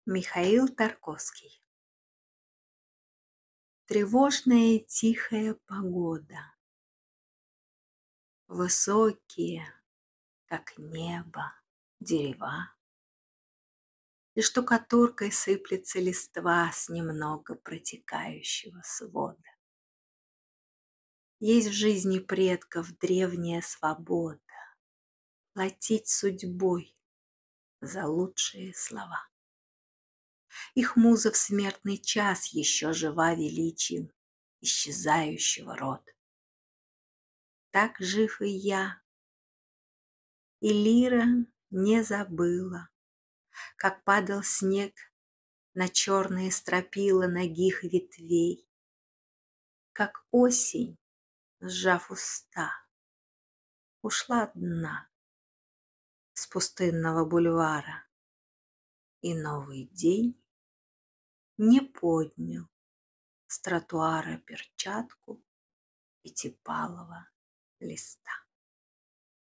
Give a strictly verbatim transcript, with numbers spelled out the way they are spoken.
Михаил Тарковский. Тревожная и тихая погода. Высокие, как небо, дерева. И штукатуркой сыплется листва с немного протекающего свода. Есть в жизни предков древняя свобода платить судьбой за лучшие слова. Их муза в смертный час еще жива величием исчезающего рода. Так жив и я, и лира не забыла, как падал снег на черные стропила нагих ветвей, как осень, сжав уста, ушла одна с пустынного бульвара, и новый день не поднял с тротуара перчатку пятипалого листа.